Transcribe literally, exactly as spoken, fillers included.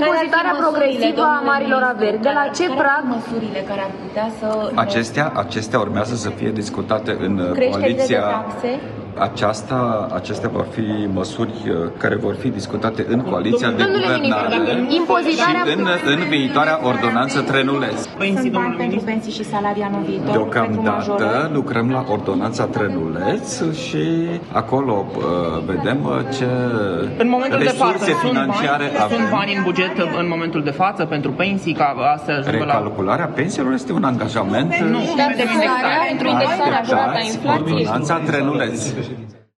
impozitarea progresivă a marilor averi. De la ce prag? Măsurile care ar putea să... Acestea, acestea urmează să fie discutate în Creșterile coaliția... de taxe? Aceasta, acestea vor fi măsuri care vor fi discutate în coaliția de guvernare impozitarea... și în, în viitoarea ordonanță Trenuleț. Sunt bani pentru pensii și salarii anul viitor? Deocamdată lucrăm la ordonanța Trenuleț și acolo uh, vedem ce în momentul de față financiare sunt bani, sunt bani în buget în momentul de față pentru pensii, ca asta ajungă la... Recalcularea pensiilor este un angajament. Nu, Dar pentru indexarea, pentru indexarea așteptați ordonanța Trenuleț.